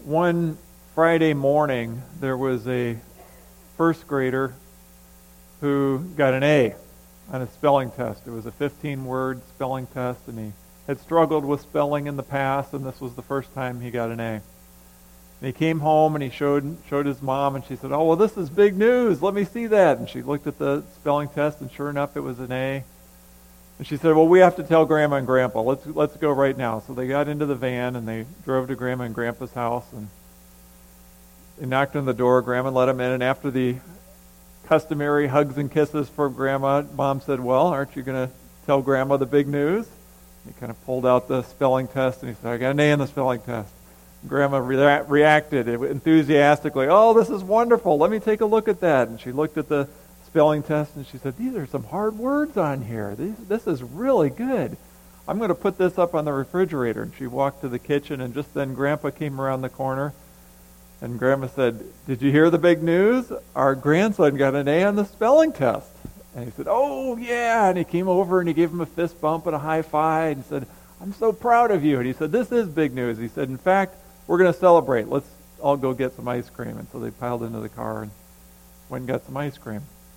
One Friday morning, there was a first grader who got an A on a spelling test. It was a 15-word spelling test, and he had struggled with spelling in the past, and this was the first time he got an A. And he came home and he showed his mom, and she said, "Oh, well, this is big news. Let me see that." And she looked at the spelling test, and sure enough, it was an A. And she said, "Well, we have to tell Grandma and Grandpa. Let's go right now." So they got into the van and they drove to Grandma and Grandpa's house, and they knocked on the door. Grandma let them in, and after the customary hugs and kisses for Grandma, Mom said, "Well, aren't you going to tell Grandma the big news?" He kind of pulled out the spelling test and he said, "I got an A in the spelling test." Grandma reacted enthusiastically, "Oh, this is wonderful. Let me take a look at that." And she looked at the spelling test and she said, "These are some hard words on here. This is really good. I'm going to put this up on the refrigerator." And she walked to the kitchen, and just then Grandpa came around the corner, and Grandma said, "Did you hear the big news? Our grandson got an A on the spelling test." And he said, "Oh, yeah." And he came over and he gave him a fist bump and a high five and said, "I'm so proud of you." And he said, "This is big news." He said, "In fact, we're going to celebrate. Let's all go get some ice cream." And so they piled into the car and went and got some ice cream.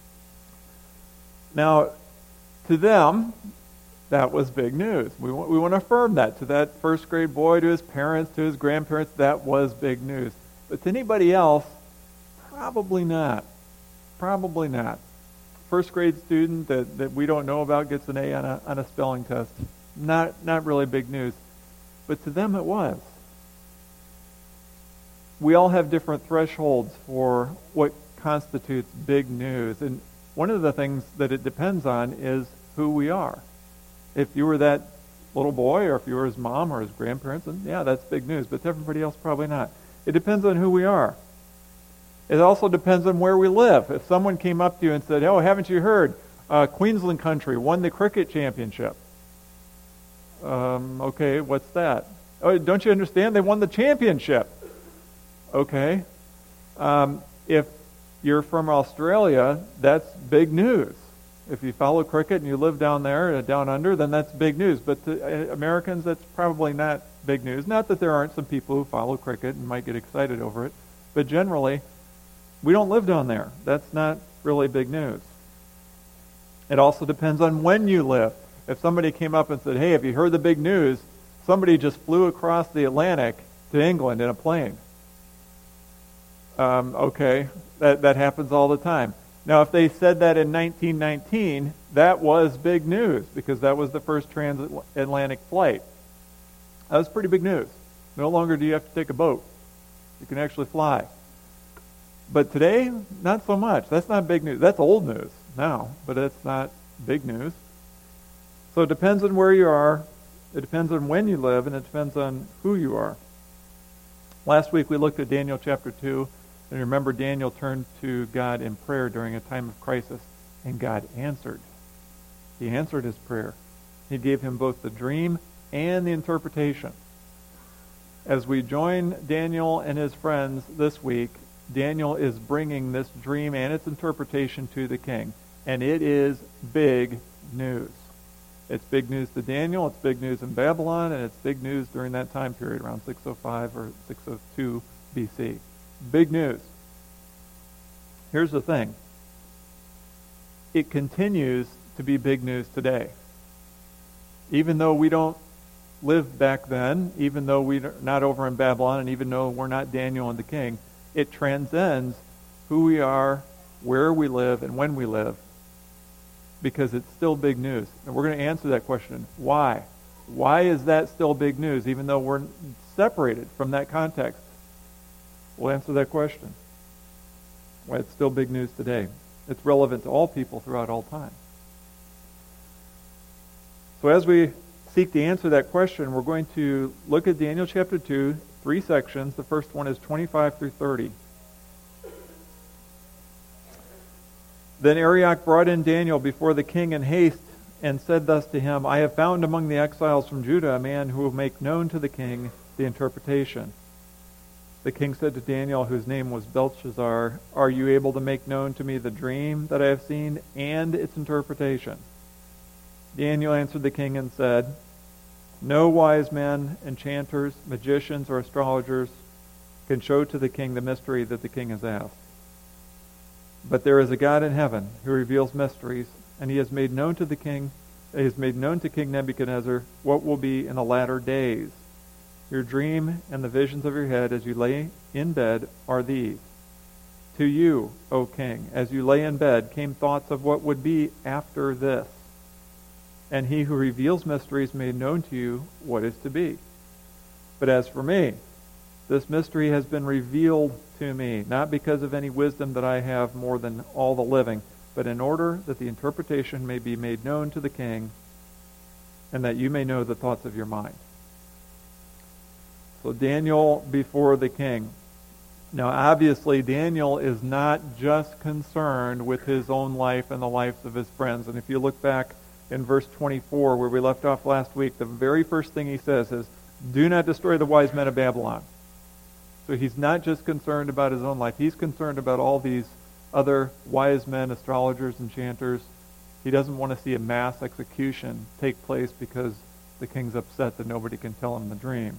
Now, to them, that was big news. We want to affirm that. To that first grade boy, to his parents, to his grandparents, that was big news. But to anybody else, probably not. Probably not. First grade student that we don't know about gets an A on a spelling test. Not really big news. But to them it was. We all have different thresholds for what constitutes big news. And one of the things that it depends on is who we are. If you were that little boy, or if you were his mom or his grandparents, then yeah, that's big news. But to everybody else, probably not. It depends on who we are. It also depends on where we live. If someone came up to you and said, "Oh, haven't you heard? Queensland country won the cricket championship." Okay, what's that? "Oh, don't you understand? They won the championship." Okay. If you're from Australia, that's big news. If you follow cricket and you live down there, down under, then that's big news. But to Americans, that's probably not big news. Not that there aren't some people who follow cricket and might get excited over it, but generally, we don't live down there. That's not really big news. It also depends on when you live. If somebody came up and said, "Hey, have you heard the big news? Somebody just flew across the Atlantic to England in a plane." Okay, that happens all the time. Now, if they said that in 1919, that was big news because that was the first transatlantic flight. That was pretty big news. No longer do you have to take a boat. You can actually fly. But today, not so much. That's not big news. That's old news now, but it's not big news. So it depends on where you are, it depends on when you live, and it depends on who you are. Last week we looked at Daniel chapter 2, and remember Daniel turned to God in prayer during a time of crisis, and God answered. He answered his prayer. He gave him both the dream and the interpretation. As we join Daniel and his friends this week, Daniel is bringing this dream and its interpretation to the king. And it is big news. It's big news to Daniel, it's big news in Babylon, and it's big news during that time period, around 605 or 602 BC. Big news. Here's the thing. It continues to be big news today. Even though we don't live back then, even though we're not over in Babylon, and even though we're not Daniel and the king, it transcends who we are, where we live, and when we live, because it's still big news. And we're going to answer that question. Why? Why is that still big news, even though we're separated from that context? We'll answer that question. Why it's still big news today. It's relevant to all people throughout all time. So as we seek to answer that question, we're going to look at Daniel chapter 2, 3 sections. The first one is 25 through 30. Then Arioch brought in Daniel before the king in haste and said thus to him, "I have found among the exiles from Judah a man who will make known to the king the interpretation." The king said to Daniel, whose name was Belshazzar, "Are you able to make known to me the dream that I have seen and its interpretation?" Daniel answered the king and said, "No wise men, enchanters, magicians, or astrologers can show to the king the mystery that the king has asked. But there is a God in heaven who reveals mysteries, and he has made known to King Nebuchadnezzar what will be in the latter days. Your dream and the visions of your head as you lay in bed are these. To you, O king, as you lay in bed, came thoughts of what would be after this. And he who reveals mysteries made known to you what is to be. But as for me, this mystery has been revealed to me, not because of any wisdom that I have more than all the living, but in order that the interpretation may be made known to the king, and that you may know the thoughts of your mind. So Daniel before the king. Now obviously Daniel is not just concerned with his own life and the lives of his friends. And if you look back in verse 24 where we left off last week, the very first thing he says is, do not destroy the wise men of Babylon. So he's not just concerned about his own life. He's concerned about all these other wise men, astrologers, enchanters. He doesn't want to see a mass execution take place because the king's upset that nobody can tell him the dream.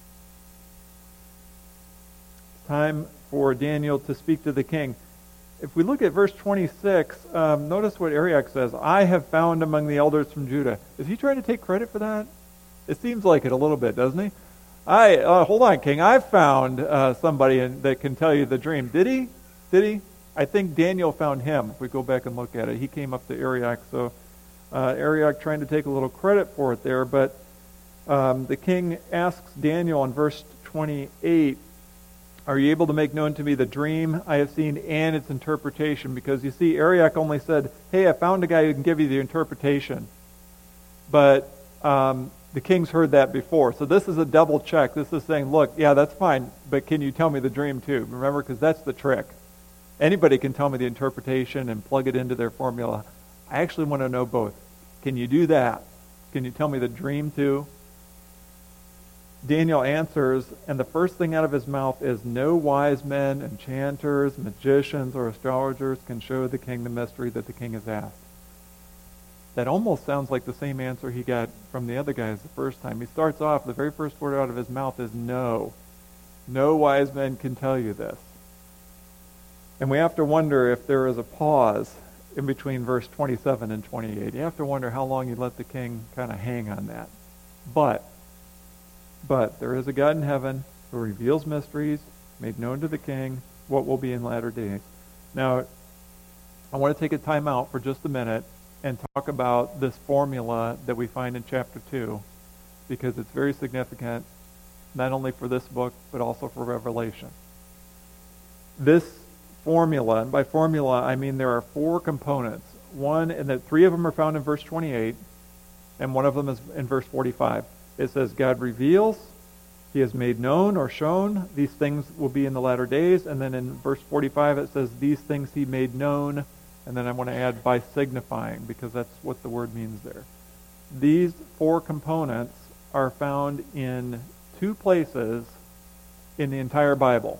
It's time for Daniel to speak to the king. If we look at verse 26, notice what Arioch says. I have found among the elders from Judah. Is he trying to take credit for that? It seems like it a little bit, doesn't he? Hold on, King. I found somebody that can tell you the dream. Did he? Did he? I think Daniel found him. If we go back and look at it, he came up to Arioch. So Arioch trying to take a little credit for it there. But the king asks Daniel in verse 28, are you able to make known to me the dream I have seen and its interpretation? Because you see, Arioch only said, hey, I found a guy who can give you the interpretation. But the king's heard that before. So this is a double check. This is saying, look, yeah, that's fine, but can you tell me the dream too? Remember, because that's the trick. Anybody can tell me the interpretation and plug it into their formula. I actually want to know both. Can you do that? Can you tell me the dream too? Daniel answers, and the first thing out of his mouth is, no wise men, enchanters, magicians, or astrologers can show the king the mystery that the king has asked. That almost sounds like the same answer he got from the other guys the first time. He starts off, the very first word out of his mouth is no. No wise men can tell you this. And we have to wonder if there is a pause in between verse 27 and 28. You have to wonder how long you let the king kind of hang on that. But there is a God in heaven who reveals mysteries, made known to the king what will be in latter days. Now, I want to take a time out for just a minute and talk about this formula that we find in chapter 2, because it's very significant, not only for this book, but also for Revelation. This formula, and by formula I mean there are 4 components. One, and that 3 of them are found in verse 28, and one of them is in verse 45. It says, God reveals, he has made known or shown, these things will be in the latter days. And then in verse 45 it says, these things he made known. And then I want to add by signifying, because that's what the word means there. These 4 components are found in 2 places in the entire Bible.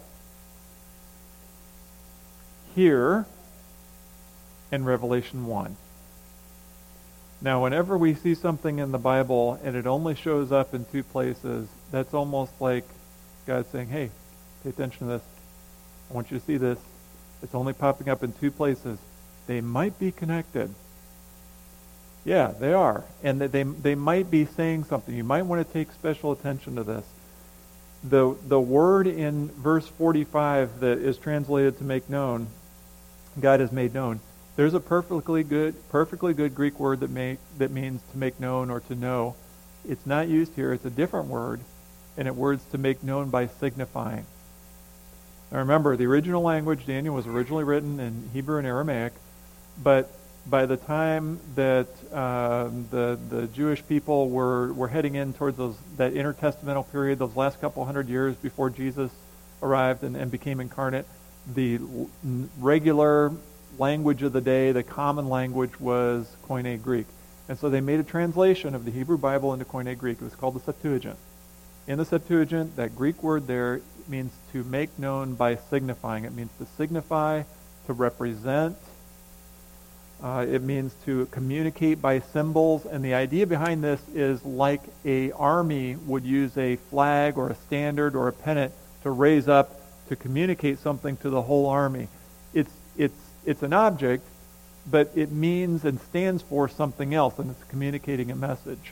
Here and Revelation 1. Now, whenever we see something in the Bible and it only shows up in 2 places, that's almost like God saying, hey, pay attention to this. I want you to see this. It's only popping up in 2 places. They might be connected. Yeah, they are. And they might be saying something. You might want to take special attention to this. The word in verse 45 that is translated to make known, God has made known, there's a perfectly good Greek word that means to make known or to know. It's not used here. It's a different word, and it words to make known by signifying. Now remember, the original language, Daniel, was originally written in Hebrew and Aramaic, but by the time that the Jewish people were heading in towards that intertestamental period, those last couple hundred years before Jesus arrived and became incarnate, the regular language of the day, the common language, was Koine Greek. And so they made a translation of the Hebrew Bible into Koine Greek. It was called the Septuagint. In the Septuagint, that Greek word there means to make known by signifying. It means to signify, to represent. It means to communicate by symbols. And the idea behind this is like an army would use a flag or a standard or a pennant to raise up to communicate something to the whole army. It's an object, but it means and stands for something else, and it's communicating a message.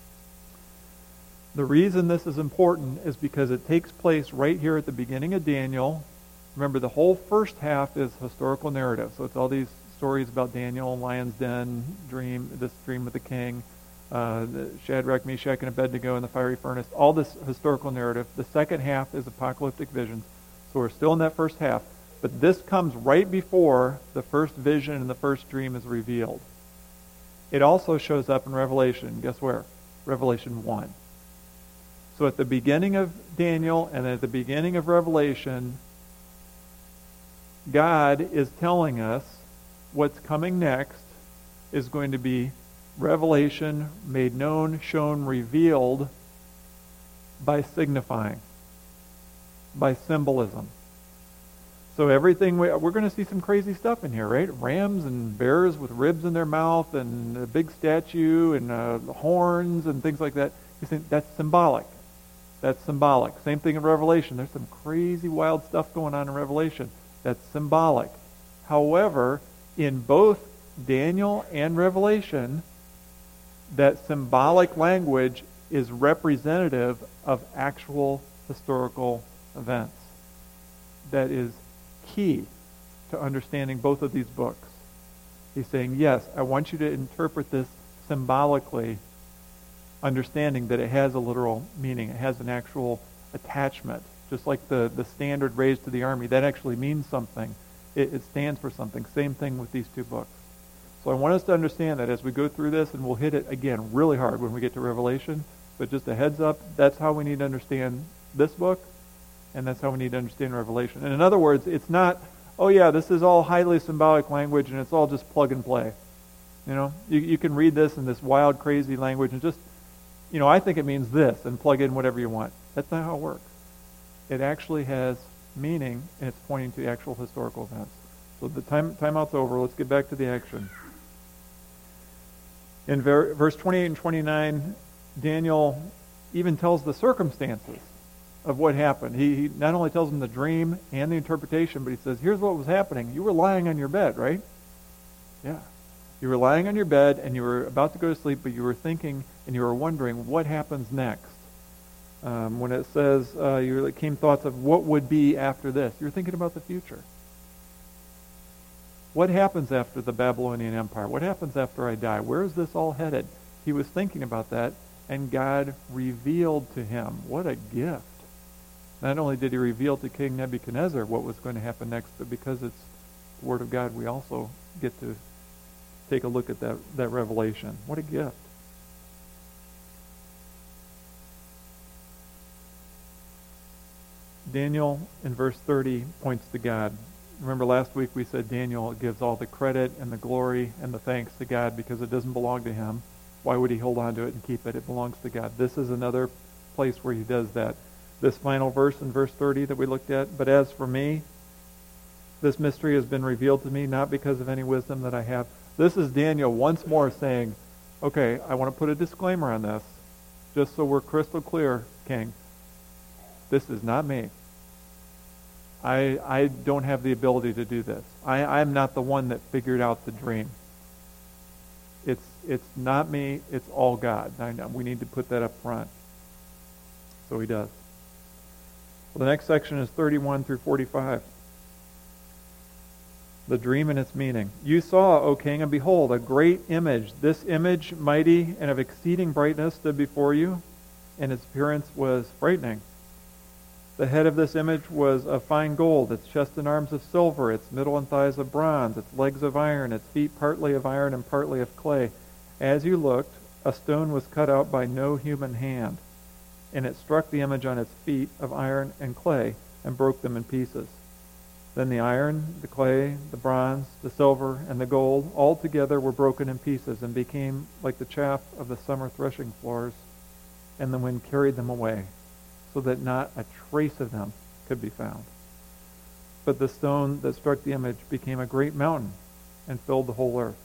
The reason this is important is because it takes place right here at the beginning of Daniel. Remember, the whole first half is historical narrative. So it's all these stories about Daniel, lion's den, this dream with the king, Shadrach, Meshach, and Abednego in the fiery furnace, all this historical narrative. The second half is apocalyptic visions. So we're still in that first half. But this comes right before the first vision and the first dream is revealed. It also shows up in Revelation. Guess where? Revelation 1. So at the beginning of Daniel and at the beginning of Revelation, God is telling us what's coming next is going to be revelation made known, shown, revealed by signifying, by symbolism. So everything, we're going to see some crazy stuff in here, right? Rams and bears with ribs in their mouth and a big statue and horns and things like that. You think that's symbolic. That's symbolic. Same thing in Revelation. There's some crazy wild stuff going on in Revelation. That's symbolic. However, in both Daniel and Revelation, that symbolic language is representative of actual historical events. That is key to understanding both of these books. He's saying, yes, I want you to interpret this symbolically, understanding that it has a literal meaning. It has an actual attachment. Just like the standard raised to the army, that actually means something. It stands for something. Same thing with these two books. So I want us to understand that as we go through this, and we'll hit it again really hard when we get to Revelation, but just a heads up, that's how we need to understand this book, and that's how we need to understand Revelation. And in other words, it's not, oh yeah, this is all highly symbolic language, and it's all just plug and play. You know, you can read this in this wild, crazy language, and just, I think it means this, and plug in whatever you want. That's not how it works. It actually has meaning, and it's pointing to actual historical events. So the timeout's over. Let's get back to the action. In verse 28 and 29, Daniel even tells the circumstances of what happened. He not only tells them the dream and the interpretation, but he says, here's what was happening. You were lying on your bed, right? Yeah. You were lying on your bed, and you were about to go to sleep, but you were thinking, and you were wondering, what happens next? When it says, came thoughts of what would be after this. You're thinking about the future. What happens after the Babylonian Empire? What happens after I die? Where is this all headed? He was thinking about that, and God revealed to him. What a gift. Not only did he reveal to King Nebuchadnezzar what was going to happen next, but because it's the Word of God, we also get to take a look at that revelation. What a gift. Daniel in verse 30 points to God. Remember last week we said Daniel gives all the credit and the glory and the thanks to God because it doesn't belong to him. Why would he hold on to it and keep it? It belongs to God. This is another place where he does that. This final verse in verse 30 that we looked at, but as for me, this mystery has been revealed to me not because of any wisdom that I have. This is Daniel once more saying, okay, I want to put a disclaimer on this, just so we're crystal clear, King. This is not me. I don't have the ability to do this. I'm not the one that figured out the dream. It's not me, it's all God. We need to put that up front. So he does. Well, the next section is 31 through 45. The dream and its meaning. You saw, O king, and behold, a great image. This image, mighty and of exceeding brightness, stood before you, and its appearance was frightening. The head of this image was of fine gold, its chest and arms of silver, its middle and thighs of bronze, its legs of iron, its feet partly of iron and partly of clay. As you looked, a stone was cut out by no human hand, and it struck the image on its feet of iron and clay and broke them in pieces. Then the iron, the clay, the bronze, the silver, and the gold all together were broken in pieces and became like the chaff of the summer threshing floors, and the wind carried them away, so that not a trace of them could be found. But the stone that struck the image became a great mountain and filled the whole earth.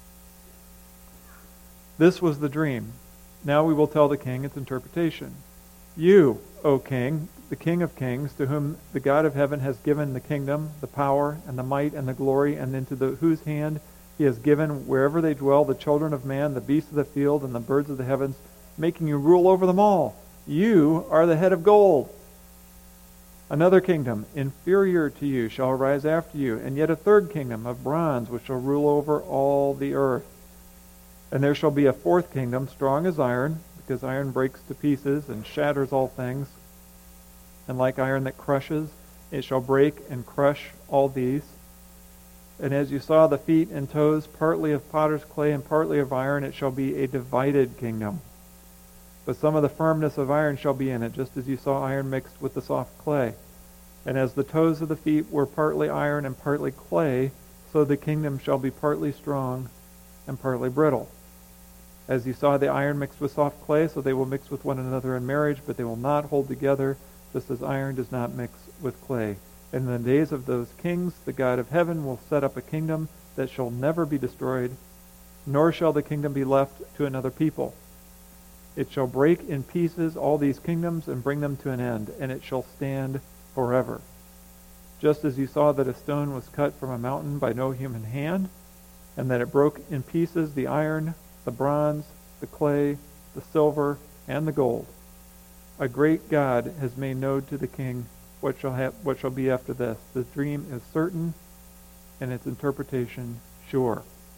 This was the dream. Now we will tell the king its interpretation. You, O king, the King of kings, to whom the God of heaven has given the kingdom, the power, and the might, and the glory, and into whose hand he has given wherever they dwell the children of man, the beasts of the field, and the birds of the heavens, making you rule over them all. You are the head of gold. Another kingdom, inferior to you, shall arise after you, and yet a third kingdom of bronze, which shall rule over all the earth. And there shall be a fourth kingdom, strong as iron, because iron breaks to pieces and shatters all things. And like iron that crushes, it shall break and crush all these. And as you saw the feet and toes, partly of potter's clay and partly of iron, it shall be a divided kingdom. But some of the firmness of iron shall be in it, just as you saw iron mixed with the soft clay. And as the toes of the feet were partly iron and partly clay, so the kingdom shall be partly strong and partly brittle. As you saw the iron mixed with soft clay, so they will mix with one another in marriage, but they will not hold together, just as iron does not mix with clay. And in the days of those kings, the God of heaven will set up a kingdom that shall never be destroyed, nor shall the kingdom be left to another people. It shall break in pieces all these kingdoms and bring them to an end, and it shall stand forever. Just as you saw that a stone was cut from a mountain by no human hand, and that it broke in pieces the iron, the bronze, the clay, the silver, and the gold. A great God has made known to the king what shall be after this. The dream is certain, and its interpretation sure.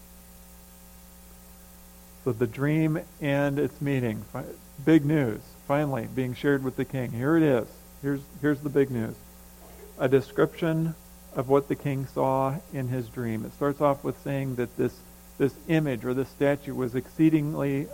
So the dream and its meaning, big news, finally being shared with the king. Here it is. Here's the big news. A description of what the king saw in his dream. It starts off with saying that this image or this statue was exceeding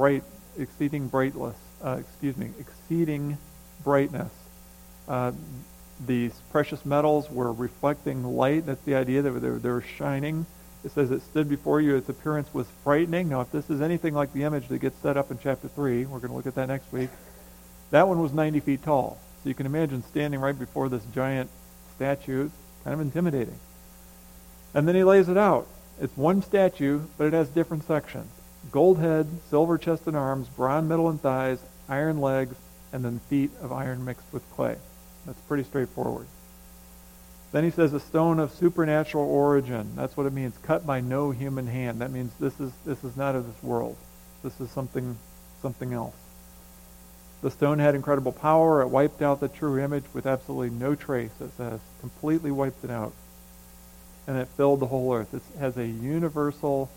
brightness. These precious metals were reflecting light. That's the idea that they were shining. It says it stood before you. Its appearance was frightening. Now, if this is anything like the image that gets set up in chapter 3, we're going to look at that next week. That one was 90 feet tall. So you can imagine standing right before this giant statue. It's kind of intimidating. And then he lays it out. It's one statue, but it has different sections. Gold head, silver chest and arms, bronze middle and thighs, iron legs, and then feet of iron mixed with clay. That's pretty straightforward. Then he says a stone of supernatural origin. That's what it means, cut by no human hand. That means this is not of this world. This is something else. The stone had incredible power. It wiped out the true image with absolutely no trace, it says. Completely wiped it out. And it filled the whole earth. It has a universal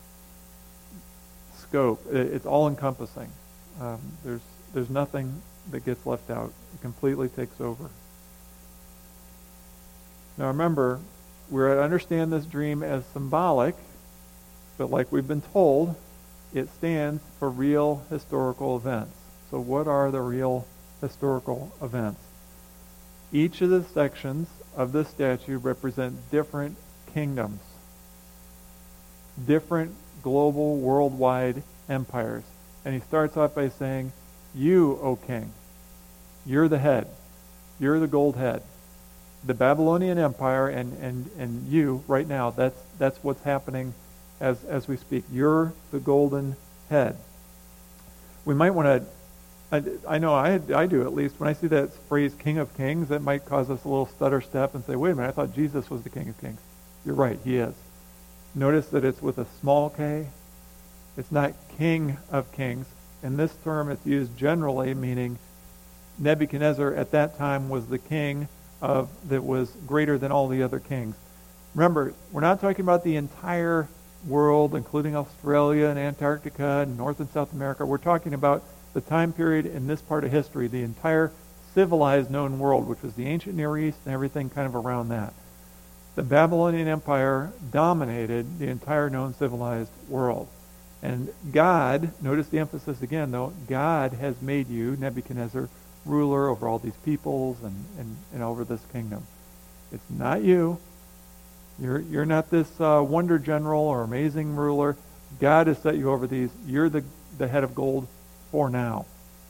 scope. It's all-encompassing. There's nothing that gets left out. It completely takes over. Now remember, we're to understand this dream as symbolic, but like we've been told, it stands for real historical events. So what are the real historical events? Each of the sections of this statue represent different kingdoms, different global, worldwide empires. And he starts off by saying, you, O king, you're the head. You're the gold head. The Babylonian Empire and you right now, that's what's happening as we speak. You're the golden head. We might want to, I know I do at least, when I see that phrase King of Kings, that might cause us a little stutter step and say, wait a minute, I thought Jesus was the King of Kings. You're right, he is. Notice that it's with a small k. It's not King of Kings. In this term, it's used generally, meaning Nebuchadnezzar at that time was the king that was greater than all the other kings. Remember, we're not talking about the entire world, including Australia and Antarctica and North and South America. We're talking about the time period in this part of history, the entire civilized known world, which was the ancient Near East and everything kind of around that. The Babylonian Empire dominated the entire known civilized world. And God, notice the emphasis again though, God has made you, Nebuchadnezzar, ruler over all these peoples and over this kingdom. It's not you. You're not this wonder general or amazing ruler. God has set you over these. You're the head of gold for now.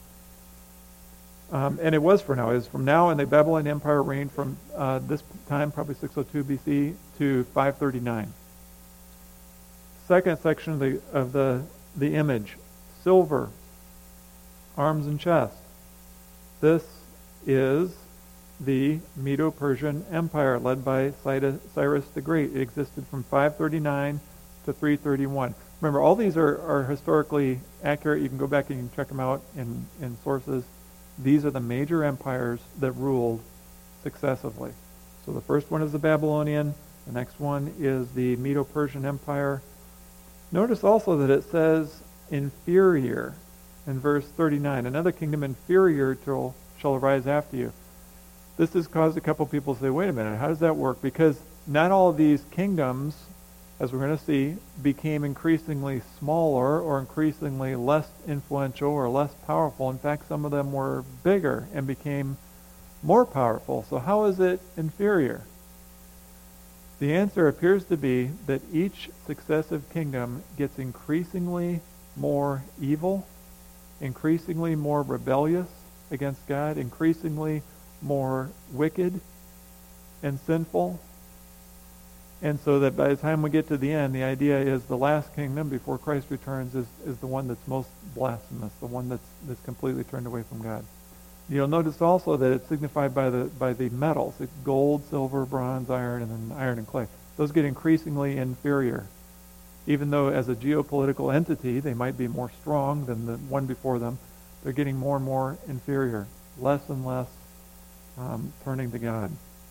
And it was for now. It was from now, and the Babylonian Empire reigned from this time, probably 602 BC, to 539. Second section of the image, silver, arms and chest. This is the Medo-Persian Empire led by Cyrus the Great. It existed from 539 to 331. Remember, all these are historically accurate. You can go back and you can check them out in sources. These are the major empires that ruled successively. So the first one is the Babylonian. The next one is the Medo-Persian Empire. Notice also that it says inferior in verse 39. Another kingdom inferior shall arise after you. This has caused a couple people to say, wait a minute, how does that work? Because not all of these kingdoms, as we're going to see, became increasingly smaller or increasingly less influential or less powerful. In fact, some of them were bigger and became more powerful. So how is it inferior? The answer appears to be that each successive kingdom gets increasingly more evil, increasingly more rebellious against God, increasingly more wicked and sinful. And so that by the time we get to the end, the idea is the last kingdom before Christ returns is the one that's most blasphemous, the one that's completely turned away from God. You'll notice also that it's signified by the metals. It's gold, silver, bronze, iron, and then iron and clay. Those get increasingly inferior. Even though as a geopolitical entity they might be more strong than the one before them, they're getting more and more inferior, less and less turning to God.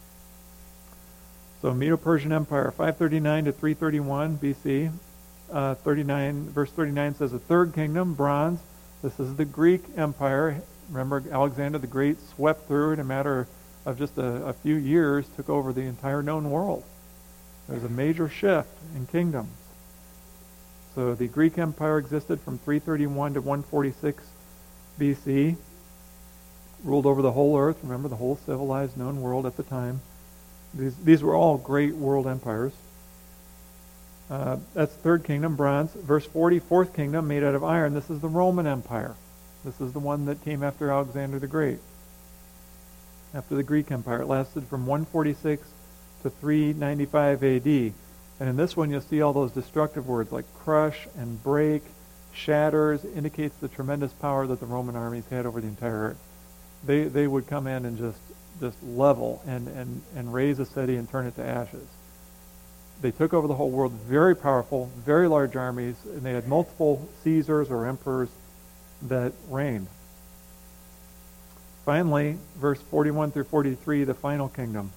So Medo-Persian Empire, 539 to 331 BC. 39, verse 39 says a third kingdom, bronze. This is the Greek Empire. Remember, Alexander the Great swept through in a matter of just a few years, took over the entire known world. There's a major shift in kingdoms. So the Greek Empire existed from 331 to 146 BC, ruled over the whole earth. Remember, the whole civilized known world at the time. These were all great world empires. That's third kingdom, bronze. Verse 40, fourth kingdom, made out of iron. This is the Roman Empire. This is the one that came after Alexander the Great. After the Greek Empire. It lasted from 146 to 395 AD. And in this one you'll see all those destructive words like crush and break, shatters, indicates the tremendous power that the Roman armies had over the entire earth. They would come in and just level and raise a city and turn it to ashes. They took over the whole world, very powerful, very large armies, and they had multiple Caesars or emperors that reigned. Finally, verse 41 through 43, the final kingdom.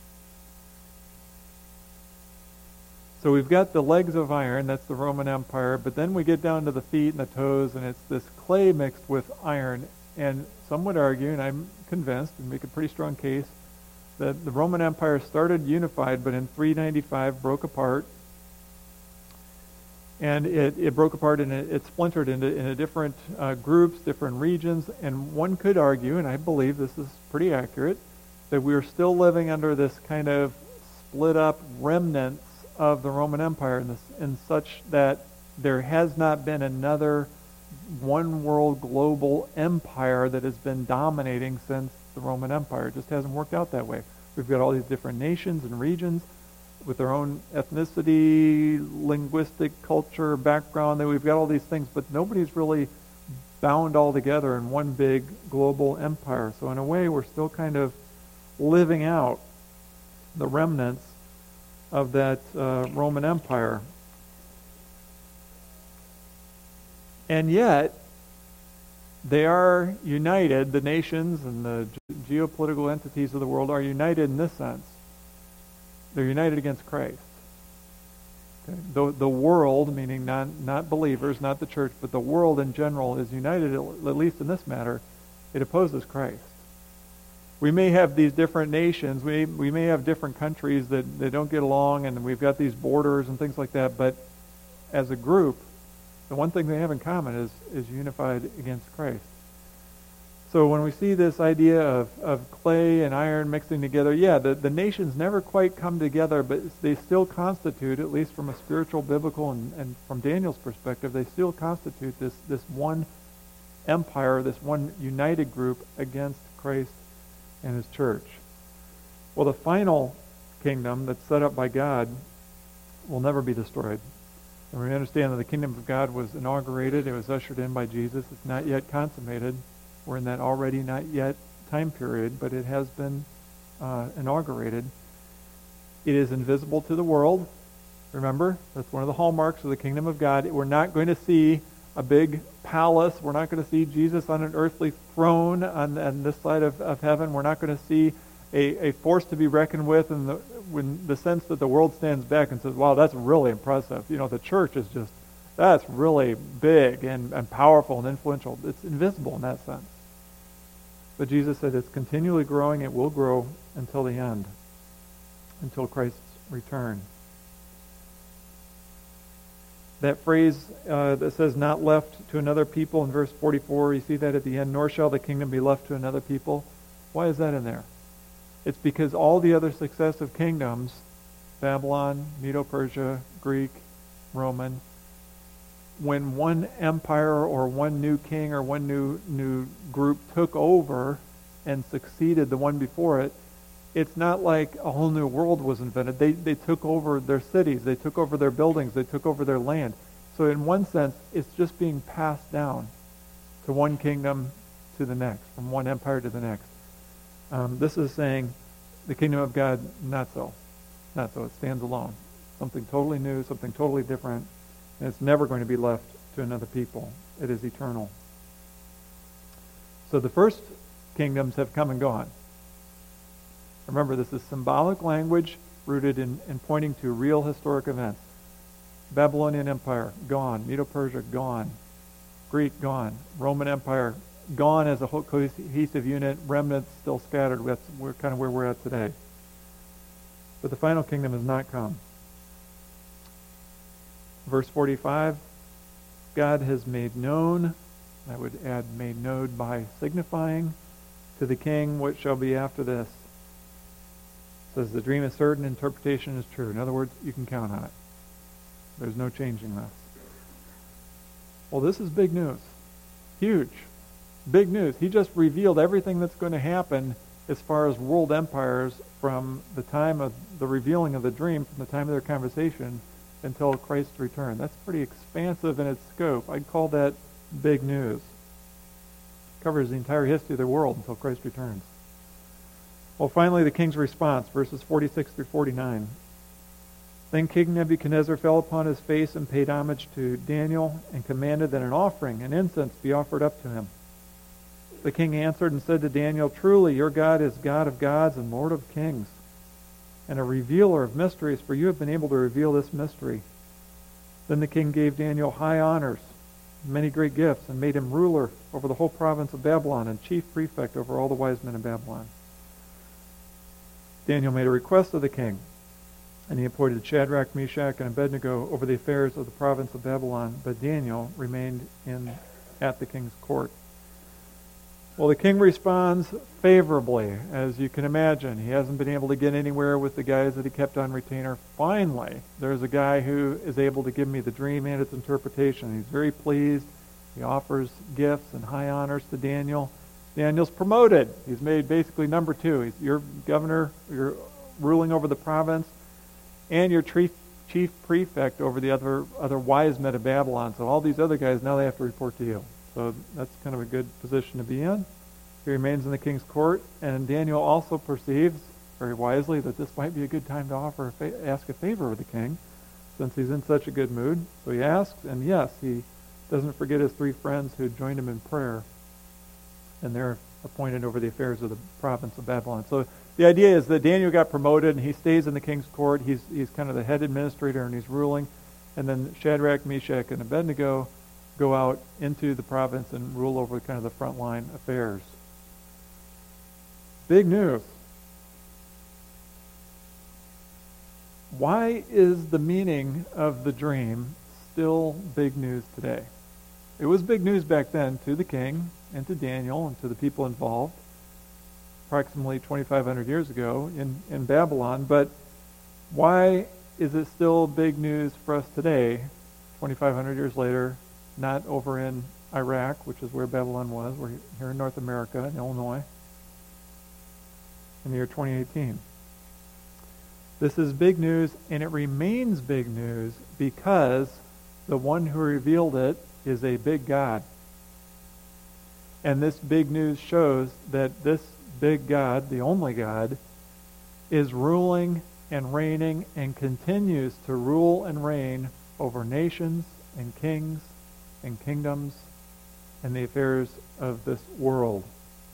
So we've got the legs of iron, that's the Roman Empire, but then we get down to the feet and the toes, and it's this clay mixed with iron. And some would argue, and I'm convinced, and make a pretty strong case, that the Roman Empire started unified, but in 395 broke apart. And it broke apart and it splintered into different groups, different regions. And one could argue, and I believe this is pretty accurate, that we are still living under this kind of split up remnants of the Roman Empire in such that there has not been another one world global empire that has been dominating since the Roman Empire. It just hasn't worked out that way. We've got all these different nations and regions with their own ethnicity, linguistic culture, background. We've got all these things, but nobody's really bound all together in one big global empire. So in a way, we're still kind of living out the remnants of that Roman Empire. And yet, they are united, the nations and the geopolitical entities of the world are united in this sense. They're united against Christ. Okay? The world, meaning not believers, not the church, but the world in general is united, at least in this matter. It opposes Christ. We may have these different nations, we may have different countries that they don't get along, and we've got these borders and things like that, but as a group, the one thing they have in common is unified against Christ. So when we see this idea of clay and iron mixing together, the nations never quite come together, but they still constitute, at least from a spiritual, biblical, and from Daniel's perspective, they still constitute this one empire, this one united group against Christ and his church. Well, the final kingdom that's set up by God will never be destroyed. And we understand that the kingdom of God was inaugurated, it was ushered in by Jesus. It's not yet consummated. We're in that already not yet time period, but it has been inaugurated. It is invisible to the world. Remember, that's one of the hallmarks of the kingdom of God. We're not going to see a big palace. We're not going to see Jesus on an earthly throne on this side of heaven. We're not going to see a force to be reckoned with in the sense that the world stands back and says, wow, that's really impressive. The church is just, that's really big and powerful and influential. It's invisible in that sense. But Jesus said it's continually growing. It will grow until the end, until Christ's return. That phrase that says not left to another people in verse 44, you see that at the end, nor shall the kingdom be left to another people. Why is that in there? It's because all the other successive kingdoms, Babylon, Medo-Persia, Greek, Roman, when one empire or one new king or one new group took over and succeeded the one before it, it's not like a whole new world was invented. They took over their cities, they took over their buildings, they took over their land. So in one sense, it's just being passed down to one kingdom to the next, from one empire to the next. This is saying the kingdom of God, not so. Not so. It stands alone. Something totally new, something totally different, and it's never going to be left to another people. It is eternal. So the first kingdoms have come and gone. Remember, this is symbolic language rooted in pointing to real historic events. Babylonian Empire, gone. Medo-Persia, gone. Greek, gone. Roman Empire, gone as a whole cohesive unit. Remnants still scattered. We're kind of where we're at today. But the final kingdom has not come. Verse 45, God has made known, I would add made known by signifying, to the king what shall be after this. Says the dream is certain, interpretation is true. In other words, you can count on it. There's no changing this. Well, this is big news. Huge. Big news. He just revealed everything that's going to happen as far as world empires from the time of the revealing of the dream, from the time of their conversation, until Christ's return. That's pretty expansive in its scope. I'd call that big news. It covers the entire history of the world until Christ returns. Well, finally, the king's response, verses 46 through 49. Then King Nebuchadnezzar fell upon his face and paid homage to Daniel and commanded that an offering and incense be offered up to him. The king answered and said to Daniel, truly, your God is God of gods and Lord of kings, and a revealer of mysteries, for you have been able to reveal this mystery. Then the king gave Daniel high honors, many great gifts, and made him ruler over the whole province of Babylon and chief prefect over all the wise men of Babylon. Daniel made a request of the king, and he appointed Shadrach, Meshach, and Abednego over the affairs of the province of Babylon, but Daniel remained at the king's court. Well, the king responds favorably, as you can imagine. He hasn't been able to get anywhere with the guys that he kept on retainer. Finally, there's a guy who is able to give me the dream and its interpretation. He's very pleased. He offers gifts and high honors to Daniel. Daniel's promoted. He's made basically number 2. You're governor, you're ruling over the province, and you're chief prefect over the other wise men of Babylon. So all these other guys, now they have to report to you. So that's kind of a good position to be in. He remains in the king's court, and Daniel also perceives very wisely that this might be a good time to ask a favor of the king, since he's in such a good mood. So he asks, and yes, he doesn't forget his 3 friends who joined him in prayer, and they're appointed over the affairs of the province of Babylon. So the idea is that Daniel got promoted, and he stays in the king's court. He's kind of the head administrator, and he's ruling. And then Shadrach, Meshach, and Abednego go out into the province and rule over kind of the frontline affairs. Big news. Why is the meaning of the dream still big news today? It was big news back then to the king and to Daniel and to the people involved, approximately 2,500 years ago in Babylon, but why is it still big news for us today, 2,500 years later, not over in Iraq, which is where Babylon was? We're here in North America, in Illinois, in the year 2018. This is big news, and it remains big news because the one who revealed it is a big God. And this big news shows that this big God, the only God, is ruling and reigning and continues to rule and reign over nations and kings and kingdoms and the affairs of this world.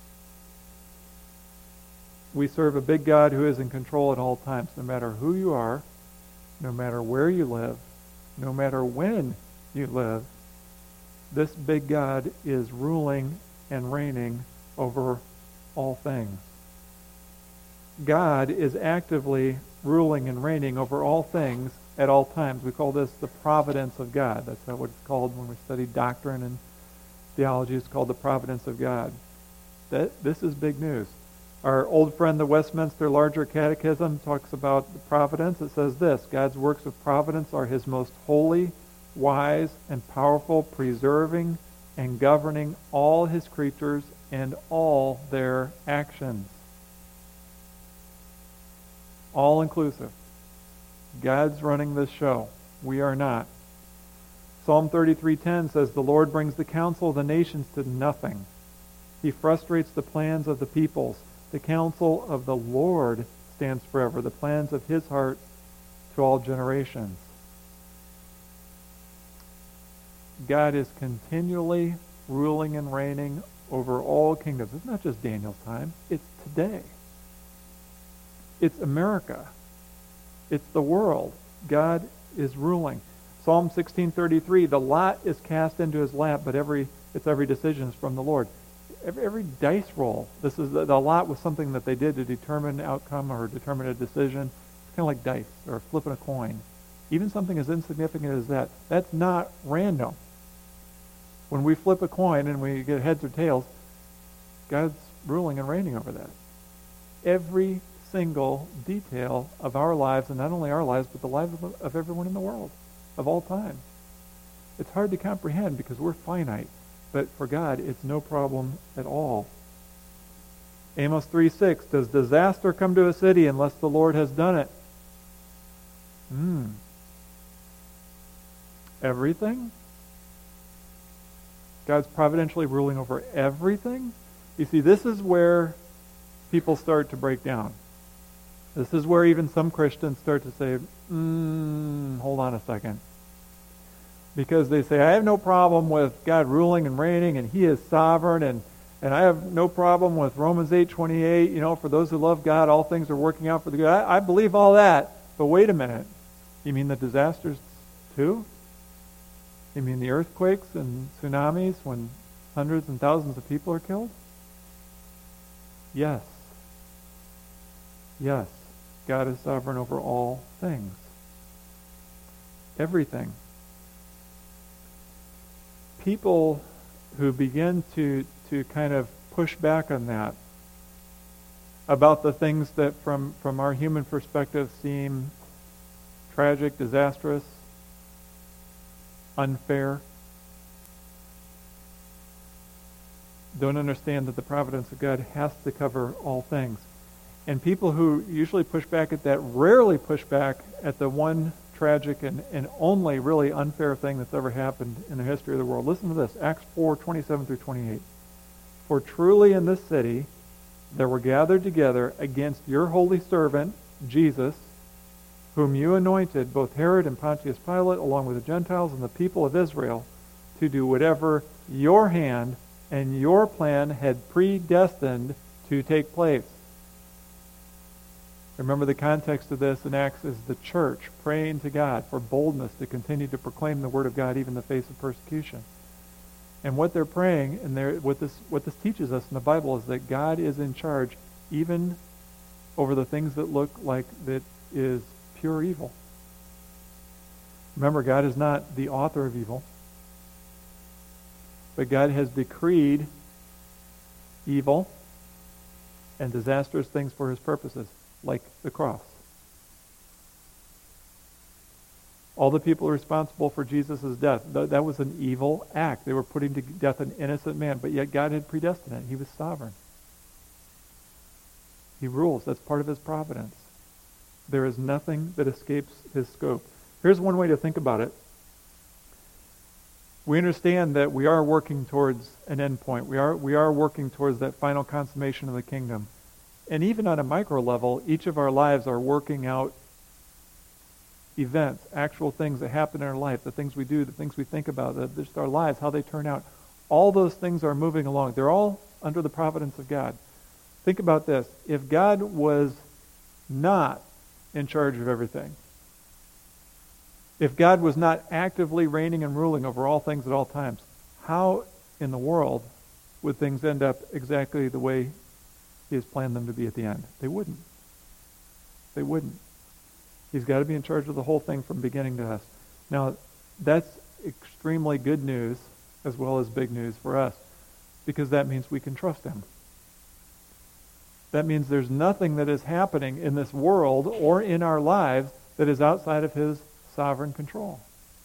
We serve a big God who is in control at all times, no matter who you are, no matter where you live, no matter when you live. This big God is ruling and reigning over all things. God is actively ruling and reigning over all things at all times. We call this the providence of God. That's what it's called when we study doctrine and theology. It's called the providence of God. This is big news. Our old friend, the Westminster Larger Catechism, talks about the providence. It says this: God's works of providence are his most holy, wise, and powerful, preserving and governing all his creatures and all their actions. All inclusive. God's running this show. We are not. Psalm 33:10 says, "The Lord brings the counsel of the nations to nothing. He frustrates the plans of the peoples. The counsel of the Lord stands forever, the plans of his heart to all generations." God is continually ruling and reigning over all kingdoms. It's not just Daniel's time. It's today. It's America. It's the world. God is ruling. Psalm 16:33, "The lot is cast into his lap, but every decision is from the Lord." Every dice roll, this is the lot was something that they did to determine an outcome or determine a decision. It's kind of like dice or flipping a coin. Even something as insignificant as that, that's not random. When we flip a coin and we get heads or tails, God's ruling and reigning over that. Every single detail of our lives, and not only our lives, but the lives of everyone in the world, of all time. It's hard to comprehend because we're finite. But for God, it's no problem at all. Amos 3:6, "Does disaster come to a city unless the Lord has done it?" Everything? God's providentially ruling over everything? You see, this is where people start to break down. This is where even some Christians start to say, hold on a second. Because they say, I have no problem with God ruling and reigning, and he is sovereign, and I have no problem with Romans 8:28, for those who love God, all things are working out for the good. I believe all that, but wait a minute. You mean the disasters too? You mean the earthquakes and tsunamis when hundreds and thousands of people are killed? Yes. Yes. God is sovereign over all things. Everything. People who begin to kind of push back on that, about the things that from our human perspective seem tragic, disastrous, unfair, don't understand that the providence of God has to cover all things. And people who usually push back at that rarely push back at the one tragic and only really unfair thing that's ever happened in the history of the world. Listen to this, Acts 4:27 through 28. "For truly in this city there were gathered together against your holy servant, Jesus, whom you anointed, both Herod and Pontius Pilate, along with the Gentiles and the people of Israel, to do whatever your hand and your plan had predestined to take place." Remember, the context of this in Acts is the church praying to God for boldness to continue to proclaim the word of God even in the face of persecution. And what they're praying, and what this teaches us in the Bible, is that God is in charge even over the things that look like that is pure evil. Remember, God is not the author of evil, but God has decreed evil and disastrous things for his purposes, like the cross. All the people responsible for Jesus' death, that was an evil act. They were putting to death an innocent man, but yet God had predestined it. He was sovereign. He rules. That's part of his providence. There is nothing that escapes his scope. Here's one way to think about it. We understand that we are working towards an end point. We are working towards that final consummation of the kingdom. And even on a micro level, each of our lives are working out events, actual things that happen in our life, the things we do, the things we think about, just our lives, how they turn out. All those things are moving along. They're all under the providence of God. Think about this. If God was not in charge of everything, if God was not actively reigning and ruling over all things at all times, how in the world would things end up exactly the way He has planned them to be at the end? They wouldn't. They wouldn't. He's got to be in charge of the whole thing from beginning to us. Now, that's extremely good news as well as big news for us, because that means we can trust Him. That means there's nothing that is happening in this world or in our lives that is outside of His sovereign control.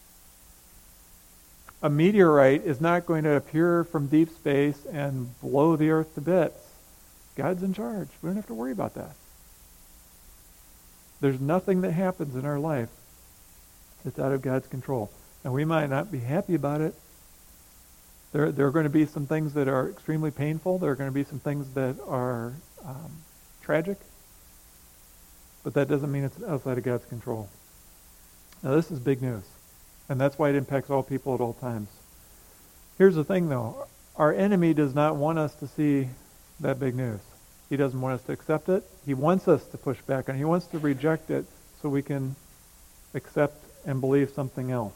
A meteorite is not going to appear from deep space and blow the earth to bits. God's in charge. We don't have to worry about that. There's nothing that happens in our life that's out of God's control. And we might not be happy about it. There are going to be some things that are extremely painful. There are going to be some things that are tragic. But that doesn't mean it's outside of God's control. Now, this is big news. And that's why it impacts all people at all times. Here's the thing, though. Our enemy does not want us to see that big news. He doesn't want us to accept it. He wants us to push back on it. He wants to reject it so we can accept and believe something else.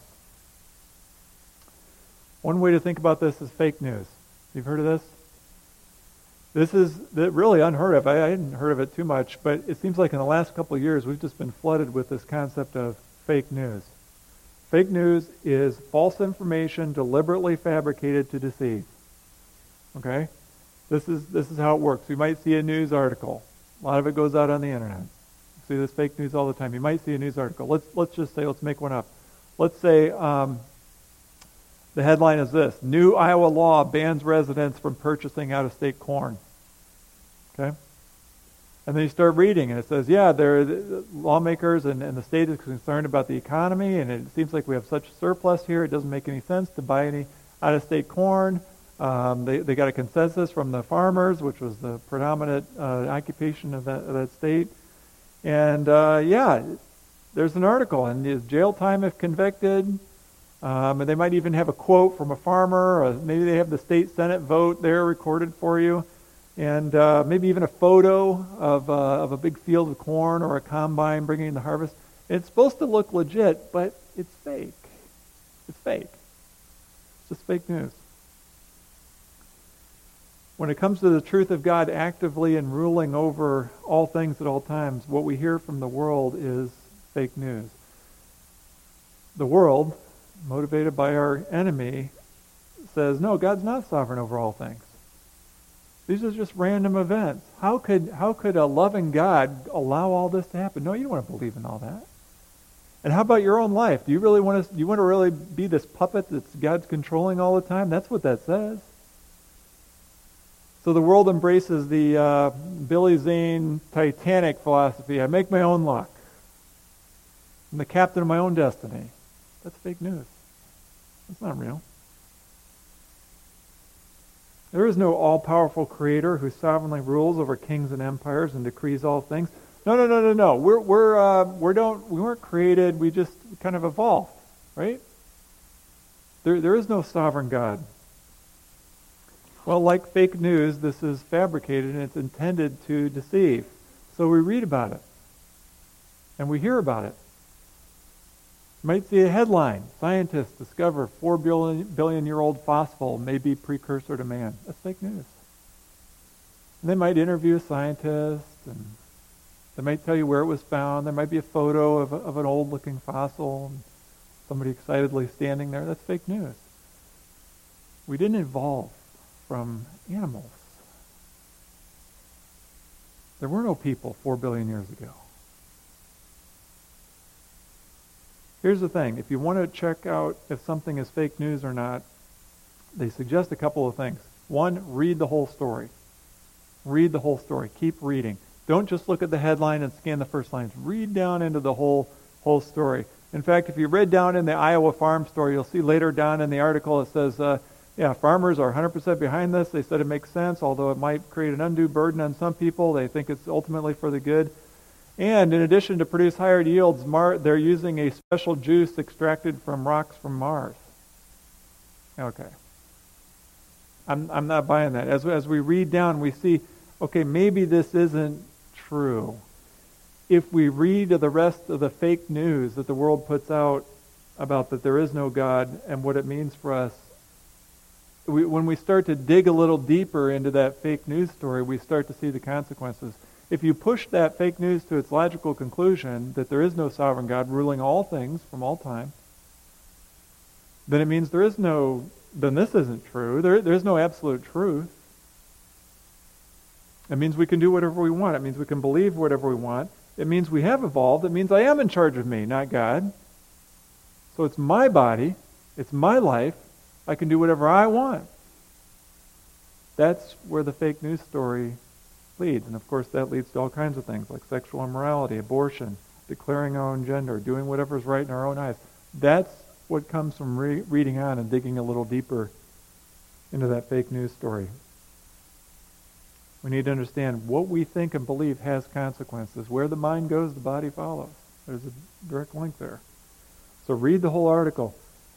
One way to think about this is fake news. You've heard of this? This is really unheard of. I hadn't heard of it too much, but it seems like in the last couple of years we've just been flooded with this concept of fake news. Fake news is false information deliberately fabricated to deceive. Okay? This is how it works. You might see a news article. A lot of it goes out on the internet. You see this fake news all the time. You might see a news article. Let's make one up. Let's say the headline is this: New Iowa law bans residents from purchasing out-of-state corn. Okay? And then you start reading, and it says, the lawmakers and the state is concerned about the economy, and it seems like we have such a surplus here, it doesn't make any sense to buy any out-of-state corn. They got a consensus from the farmers, which was the predominant occupation of that state. And there's an article, and is jail time if convicted. And they might even have a quote from a farmer, or maybe they have the state Senate vote there recorded for you. And maybe even a photo of a big field of corn or a combine bringing in the harvest. It's supposed to look legit, but it's fake. It's fake. It's just fake news. When it comes to the truth of God actively and ruling over all things at all times, what we hear from the world is fake news. The world, motivated by our enemy, says, no, God's not sovereign over all things. These are just random events. How could a loving God allow all this to happen? No, you don't want to believe in all that. And how about your own life? Do you want to really be this puppet that God's controlling all the time? That's what that says. So the world embraces the Billy Zane Titanic philosophy. I make my own luck. I'm the captain of my own destiny. That's fake news. That's not real. There is no all-powerful creator who sovereignly rules over kings and empires and decrees all things. No. We weren't created. We just kind of evolved, right? There is no sovereign God. Well, like fake news, this is fabricated and it's intended to deceive. So we read about it and we hear about it. You might see a headline: scientists discover 4 billion-year-old fossil may be precursor to man. That's fake news. And they might interview a scientist, and they might tell you where it was found. There might be a photo of an old-looking fossil, and somebody excitedly standing there. That's fake news. We didn't evolve from animals. There were no people 4 billion years ago. Here's the thing. If you want to check out if something is fake news or not, they suggest a couple of things. One, read the whole story. Read the whole story. Keep reading. Don't just look at the headline and scan the first lines. Read down into the whole story. In fact, if you read down in the Iowa farm story, you'll see later down in the article it says, Yeah, farmers are 100% behind this. They said it makes sense, although it might create an undue burden on some people. They think it's ultimately for the good. And in addition to produce higher yields, they're using a special juice extracted from rocks from Mars. Okay. I'm not buying that. As we read down, we see, okay, maybe this isn't true. If we read the rest of the fake news that the world puts out about that there is no God and what it means for us, when we start to dig a little deeper into that fake news story, we start to see the consequences. If you push that fake news to its logical conclusion that there is no sovereign God ruling all things from all time, then it means then this isn't true. There's no absolute truth. It means we can do whatever we want. It means we can believe whatever we want. It means we have evolved. It means I am in charge of me, not God. So it's my body. It's my life. I can do whatever I want. That's where the fake news story leads. And of course that leads to all kinds of things like sexual immorality, abortion, declaring our own gender, doing whatever's right in our own eyes. That's what comes from reading on and digging a little deeper into that fake news story. We need to understand what we think and believe has consequences. Where the mind goes, the body follows. There's a direct link there. So read the whole article.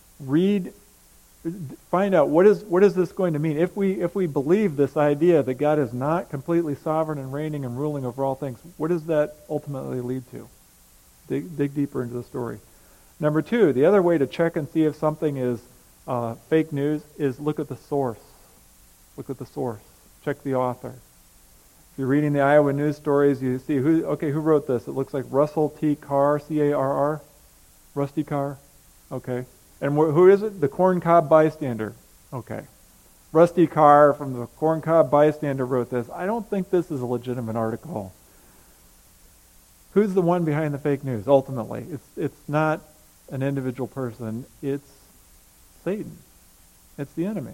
Find out what is this going to mean. If we believe this idea that God is not completely sovereign and reigning and ruling over all things, what does that ultimately lead to? Dig deeper into the story. Number 2, the other way to check and see if something is fake news is look at the source. Look at the source. Check the author. If you're reading the Iowa news stories, you see who wrote this. It looks like Russell T. Carr, C-A-R-R. Rusty Carr. Okay. And who is it? The Corncob Bystander. Okay. Rusty Carr from the Corncob Bystander wrote this. I don't think this is a legitimate article. Who's the one behind the fake news, ultimately? It's not an individual person. It's Satan. It's the enemy.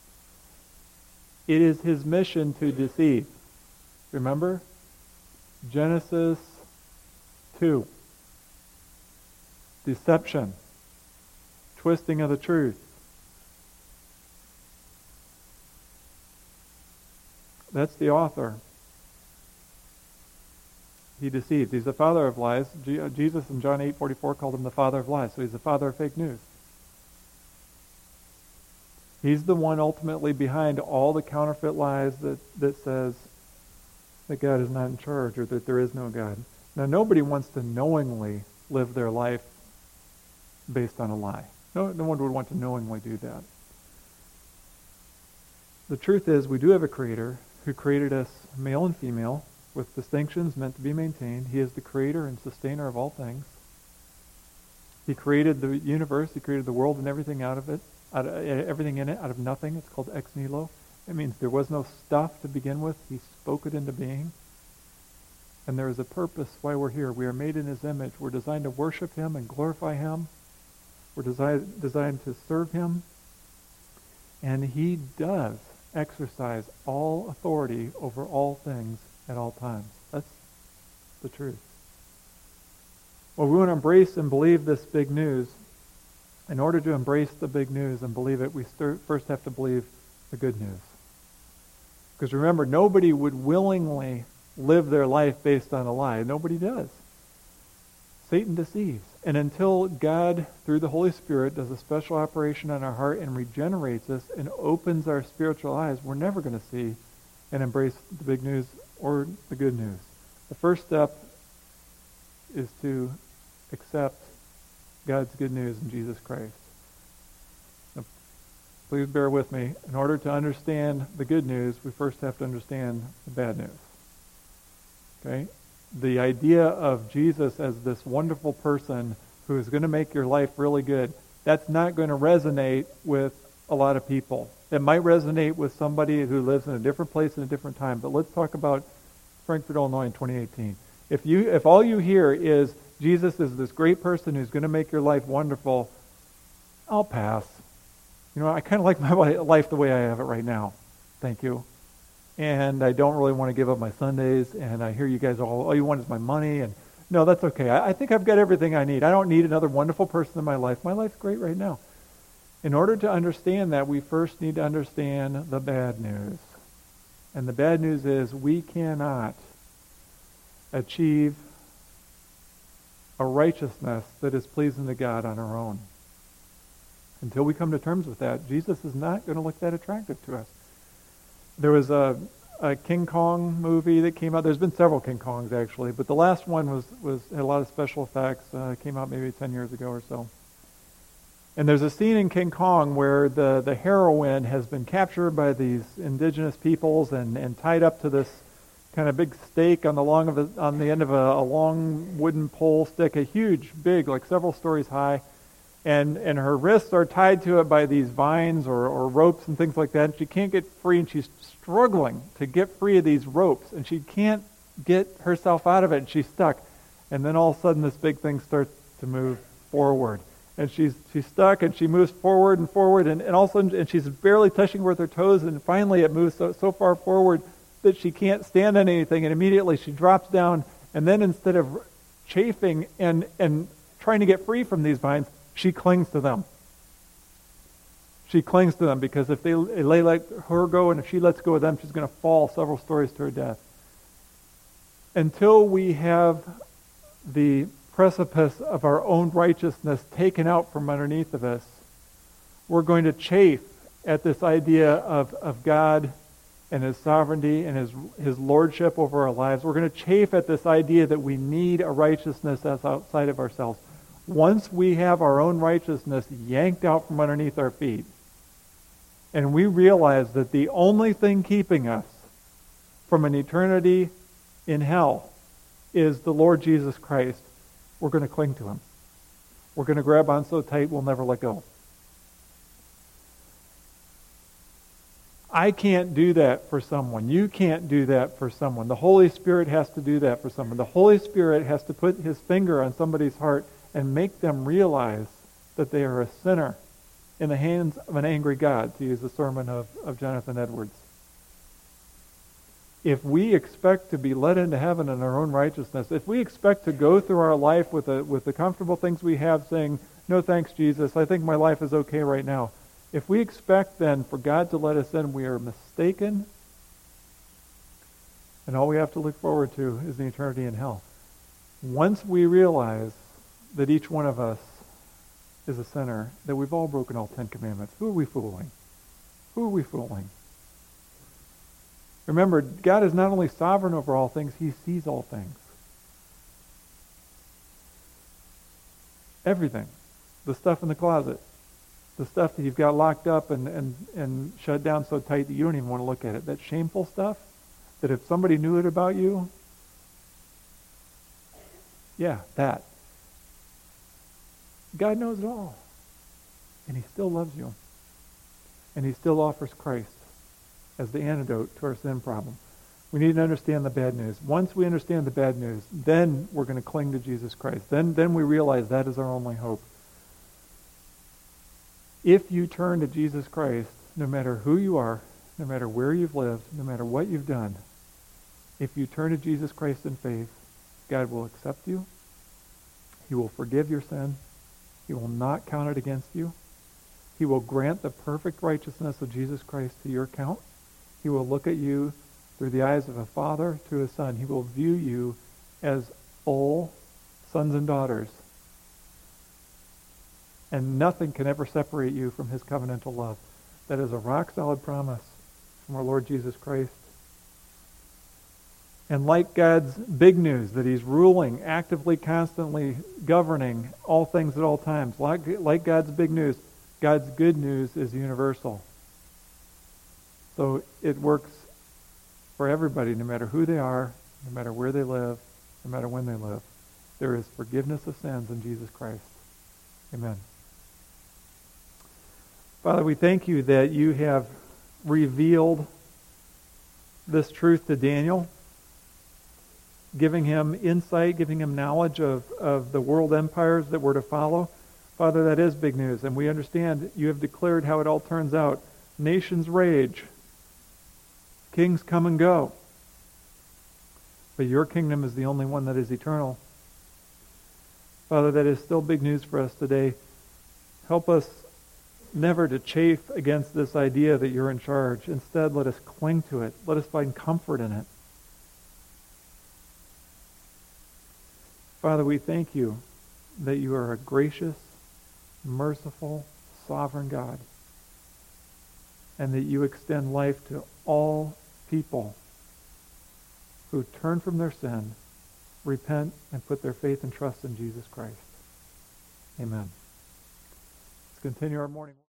It is his mission to deceive. Remember? Genesis 2. Deception. Twisting of the truth. That's the author. He deceived. He's the father of lies. Jesus in John 8:44 called him the father of lies. So he's the father of fake news. He's the one ultimately behind all the counterfeit lies that says that God is not in charge or that there is no God. Now, nobody wants to knowingly live their life based on a lie. No one would want to knowingly do that. The truth is, we do have a Creator who created us male and female with distinctions meant to be maintained. He is the creator and sustainer of all things. He created the universe. He created the world and everything out of it, everything in it, out of nothing. It's called ex nihilo. It means there was no stuff to begin with. He spoke it into being. And there is a purpose why we're here. We are made in His image. We're designed to worship Him and glorify Him. We're designed to serve Him. And He does exercise all authority over all things at all times. That's the truth. Well, we want to embrace and believe this big news. In order to embrace the big news and believe it, we first have to believe the good news. Because remember, nobody would willingly live their life based on a lie. Nobody does. Satan deceives. And until God, through the Holy Spirit, does a special operation on our heart and regenerates us and opens our spiritual eyes, we're never going to see and embrace the big news or the good news. The first step is to accept God's good news in Jesus Christ. Now, please bear with me. In order to understand the good news, we first have to understand the bad news. Okay? The idea of Jesus as this wonderful person who is going to make your life really good, that's not going to resonate with a lot of people. It might resonate with somebody who lives in a different place in a different time, but let's talk about Frankfort, Illinois in 2018. If all you hear is Jesus is this great person who's going to make your life wonderful, I'll pass. You know, I kind of like my life the way I have it right now. Thank you. And I don't really want to give up my Sundays, and I hear you guys all you want is my money, and no, that's okay. I think I've got everything I need. I don't need another wonderful person in my life. My life's great right now. In order to understand that, we first need to understand the bad news. And the bad news is we cannot achieve a righteousness that is pleasing to God on our own. Until we come to terms with that, Jesus is not going to look that attractive to us. There was a King Kong movie that came out. There's been several King Kongs, actually, but the last one had a lot of special effects. It came out maybe 10 years ago or so. And there's a scene in King Kong where the heroine has been captured by these indigenous peoples and tied up to this kind of big stake on the end of a long wooden pole stick, a huge, big, like several stories high. And her wrists are tied to it by these vines or ropes and things like that. And she can't get free, and she's struggling to get free of these ropes. And she can't get herself out of it, and she's stuck. And then all of a sudden this big thing starts to move forward. And she's stuck, and she moves forward, and all of a sudden, and she's barely touching with her toes, and finally it moves so far forward that she can't stand on anything, and immediately she drops down, and then instead of chafing and trying to get free from these vines, she clings to them. She clings to them because if they let her go, and if she lets go of them, she's going to fall several stories to her death. Until we have the precipice of our own righteousness taken out from underneath of us, we're going to chafe at this idea of God and His sovereignty and His lordship over our lives. We're going to chafe at this idea that we need a righteousness that's outside of ourselves. Once we have our own righteousness yanked out from underneath our feet, and we realize that the only thing keeping us from an eternity in hell is the Lord Jesus Christ, we're going to cling to Him. We're going to grab on so tight we'll never let go. I can't do that for someone. You can't do that for someone. The Holy Spirit has to do that for someone. The Holy Spirit has to put His finger on somebody's heart and make them realize that they are a sinner in the hands of an angry God, to use the sermon of Jonathan Edwards. If we expect to be led into heaven in our own righteousness, if we expect to go through our life with the comfortable things we have, saying, "No thanks, Jesus, I think my life is okay right now," if we expect then for God to let us in, we are mistaken, and all we have to look forward to is the eternity in hell. Once we realize that each one of us is a sinner, that we've all broken all 10 commandments, who are we fooling? Who are we fooling? Remember, God is not only sovereign over all things, He sees all things. Everything. The stuff in the closet. The stuff that you've got locked up and shut down so tight that you don't even want to look at it. That shameful stuff, that if somebody knew it about you, that. God knows it all. And He still loves you. And He still offers Christ as the antidote to our sin problem. We need to understand the bad news. Once we understand the bad news, then we're going to cling to Jesus Christ. Then we realize that is our only hope. If you turn to Jesus Christ, no matter who you are, no matter where you've lived, no matter what you've done, if you turn to Jesus Christ in faith, God will accept you. He will forgive your sin. He will not count it against you. He will grant the perfect righteousness of Jesus Christ to your account. He will look at you through the eyes of a father to a son. He will view you as all sons and daughters. And nothing can ever separate you from His covenantal love. That is a rock-solid promise from our Lord Jesus Christ. And like God's big news, that He's ruling, actively, constantly governing all things at all times, like God's big news, God's good news is universal. So it works for everybody, no matter who they are, no matter where they live, no matter when they live. There is forgiveness of sins in Jesus Christ. Amen. Father, we thank You that You have revealed this truth to Daniel, giving him insight, giving him knowledge of the world empires that were to follow. Father, that is big news, and we understand You have declared how it all turns out. Nations rage. Kings come and go. But Your kingdom is the only one that is eternal. Father, that is still big news for us today. Help us never to chafe against this idea that you're in charge. Instead, let us cling to it. Let us find comfort in it. Father, we thank you that you are a gracious, merciful, sovereign God, and that you extend life to all people who turn from their sin, repent, and put their faith and trust in Jesus Christ. Amen. Let's continue our morning.